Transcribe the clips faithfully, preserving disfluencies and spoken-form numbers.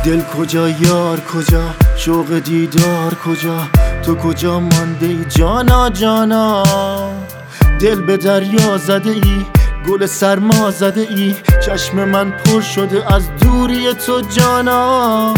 دل کجا یار کجا، شوق دیدار کجا، تو کجا مانده ای جانا جانا. دل به دریا زده ای، گل سرما زده ای، چشم من پر شده از دوری تو جانا.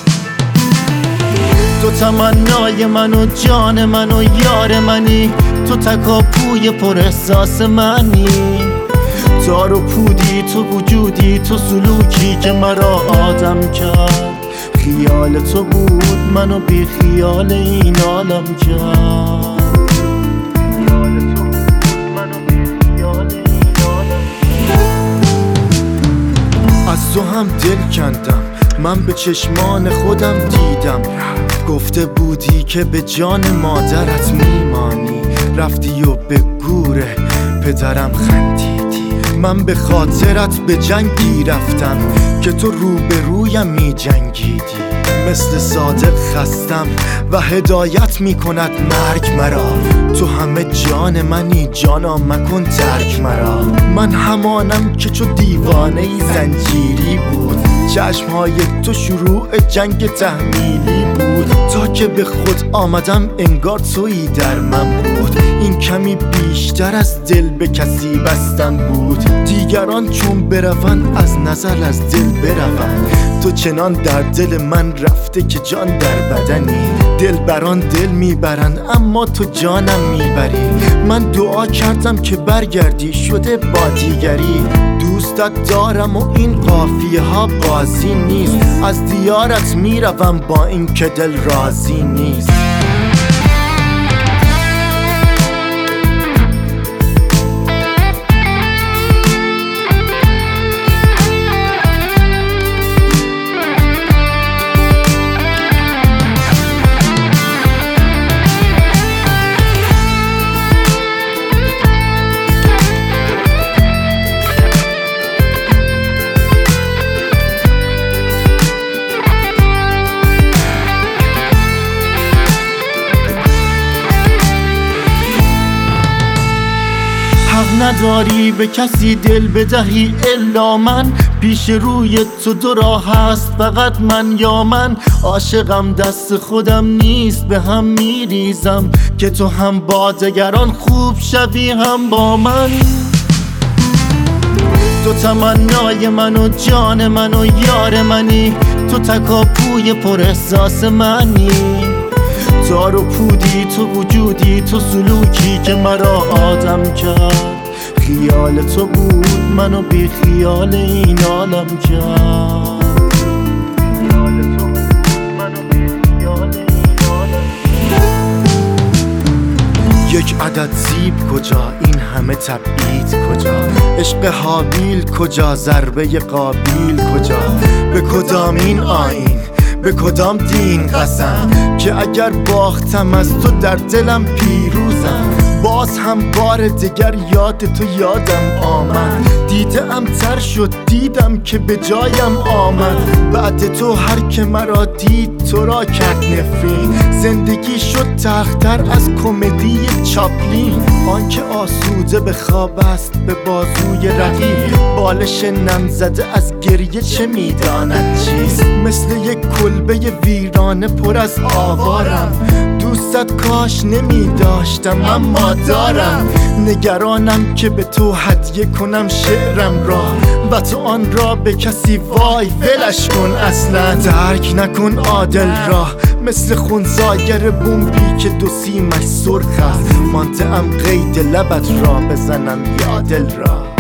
تو تمنای من و جان من و یار منی، تو تکاپوی پر احساس منی. تار و پودی تو وجودی، تو سلوکی که مرا آدم کرد. خیال تو بود منو بی خیال این عالم کرد. خیال تو بود منو بی خیال این عالم کرد. از تو هم دل کندم من، به چشمان خودم دیدم. گفته بودی که به جان مادرت میمانی، رفتی و به گور پدرم خندیدی. من به خاطرت به جنگی رفتم که تو روبرویم می جنگیدی. مثل صادق خستم و هدایت می کند مرگ مرا. تو همه جان منی جانا، مکن ترک مرا. من همانم که چو دیوانه ای زنجیری بود، چشمهای تو شروع جنگ تحمیلی بود. تا که به خود آمدم انگار تویی در من بود. این کمی بیشتر از دل به کسی بستم بود. دیگران چون بروند از نظر از دل بروند. تو چنان در دل من رفته که جان در بدنی. دل بران دل میبرند اما تو جانم میبری. من دعا کردم که برگردی، شده با دیگری. دوستت دارم و این قافیه ها بازی نیست. از دیارت میروم با این که دل راضی نیست. حق نداری به کسی دل بدهی الا من. پیش روی تو دو راه هست فقط من یا من. عاشقم دست خودم نیست، به هم میریزم که تو هم با دگران خوب شوی هم با من. تو تمنای من و جان من و یار منی، تو تکاپوی پر احساس منی. تار و پودی تو وجودی، تو سلوکی که مرا آدم کرد. خیال تو بود منو بی خیال این عالم کرد. خیال تو بود منو بی خیال این عالم کرد. یک عدد سیب کجا، این همه تبعید کجا. عشق حابیل کجا، ضربه قابیل کجا. به کدام این آیین، به کدام دین قسم که اگر باختم از تو در دلم پیروزم. باز هم بار دیگر یاد تو یادم آمد. دیده ام تر شد دیدم که به جایم آمد. بعد تو هر که مرا دید تو را کرد نفرین. زندگی شد تختر از کمدی چاپلین. آن که آسوده به خواب است به بازوی رقیب. بالش نم زده از گریه چه میداند چیست. مثل یک کلبه ویرانه پر از آوارم. دوستت کاش نمی داشتم اما دارم. نگرانم که به تو هدیه کنم شعرم را و تو آن را به کسی وای ولش کن. اصلا درک نکن عادل را، مثل خونزاگر بومبی که دو سیمش سرخ است. مانده ام قید لبت را بزنم یا دل را.